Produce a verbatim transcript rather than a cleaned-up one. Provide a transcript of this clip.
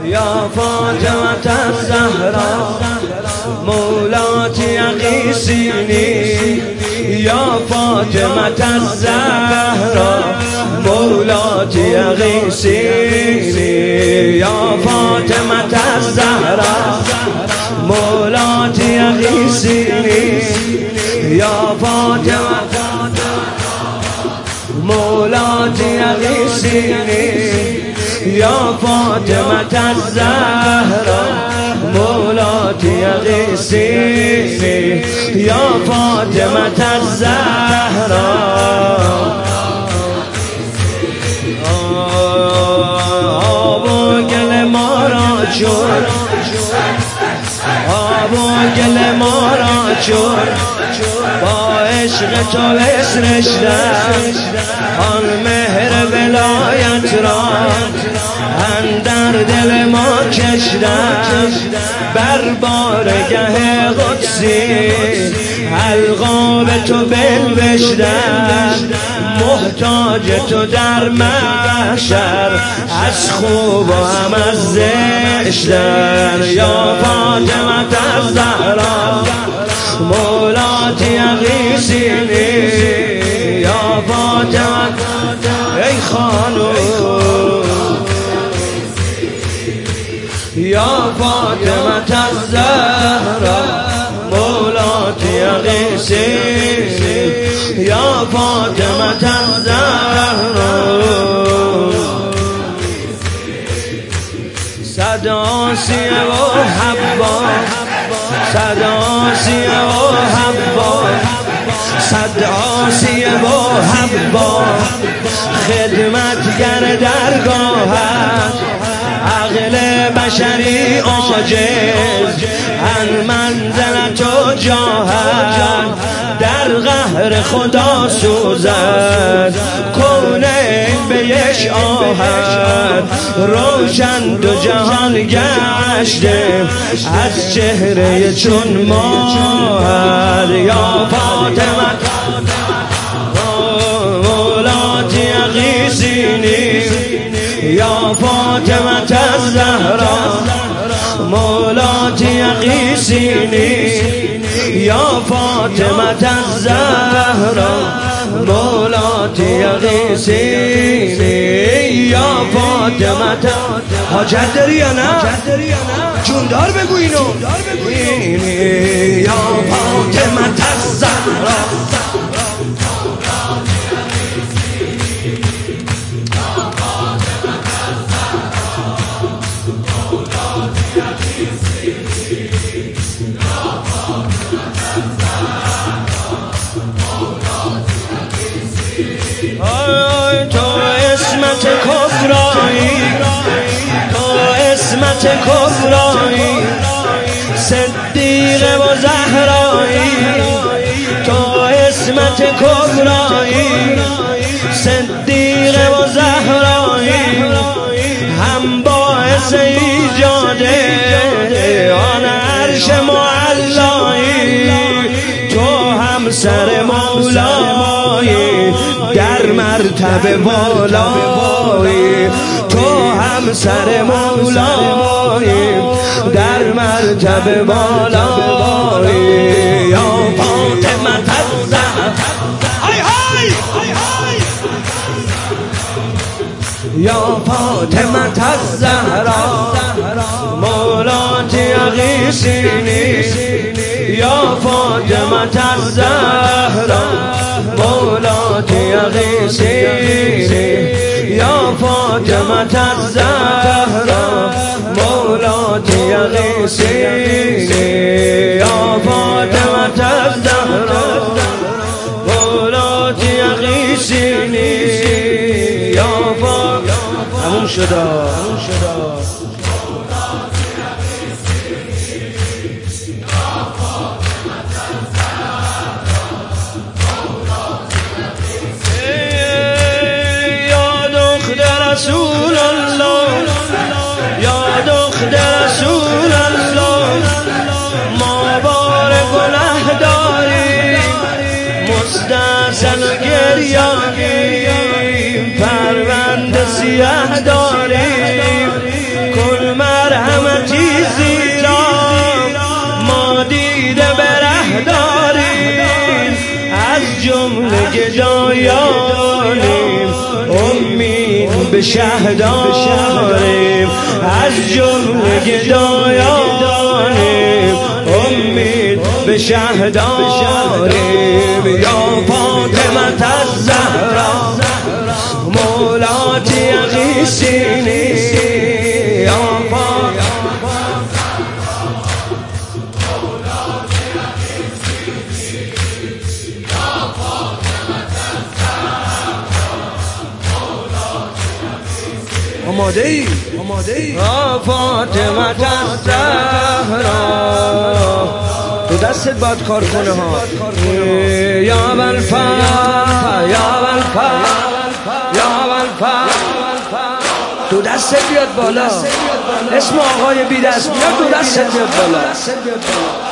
یا فاطمة الزهرا مولاتی اغیثینی یا فاطمة الزهرا مولاتی اغیثینی یا فاطمة الزهرا مولاتی اغیثینی یا فاطمة مولاتی اغیثینی یا فاطمة الزهرا مولاتی اغیثینی یا فاطمة الزهرا آب و گل ما را چون آب و گل ما را چون با عشق تو بسرشتم آن مهر ولایت را اندر دل ما کشتم بر بارگه قدسی القاب تو بنوشتم محتاج تو در محشر از خوب و هم از زشتر یا فاطمة الزهرا مولاتی اغیثینی یا فاطمة ای خانم یا فاطمة الزهرا مولاتی اغیثینی یا فاطمة الزهرا صد آسیه و حبا صد آسیه و حبا صد آسیه و حبا خدمتگر درگاهت عقل بشری عاجز ان منزلت و جاهت در قهر خدا سوزد کونین به یک آهت روشن دو جهان گشته از چهره چون ماهت یا فاطمه مولاتی اغیثینی یا فاطمة الزهرا مولاتی اغیثینی یا فاطمة الزهرا مولاتی اغیثینی یا فاطمة حاجت داری یا نه؟ جوندار بگو اینو یا فاطمة الزهرا تو اسمت کبرایی تو اسمت کبرایی صدیق و زهرایی تو اسمت کبرایی صدیق و زهرایی هم باعث ایجاد آن عرش معلایی تو هم سر مولایی در مرتبه بالایی تو هم سر مولایی در مرتبه بالایی یا فاطمة الزهرا یا فاطمة الزهرا مولاتی اغیثینی یا فاطمة الزهرا مولاتی اغیثینی یا فاطمة الزهرا مولاتی اغیثینی یا فاطمة الزهرا مولاتی اغیثینی یا فاطمة همون شده همون شده رسول الله یا دختر رسول الله ما بار گناه داریم مستحسن و گریانیم پرونده سیاه داریم کل مرد به شه داریم، از جمله گدایانیم، امید به شه داریم. یا فاطمه الزهرا مولاتی اغیثینی، یا آماده ای آماده ای فاطمه الزهرا. تو دستت باید کار کنه ها. یا والفا یا والفا یا والفا، تو دستت بیاد بالا، اسم آقای بی دست بیاد، تو دستت بیاد بالا.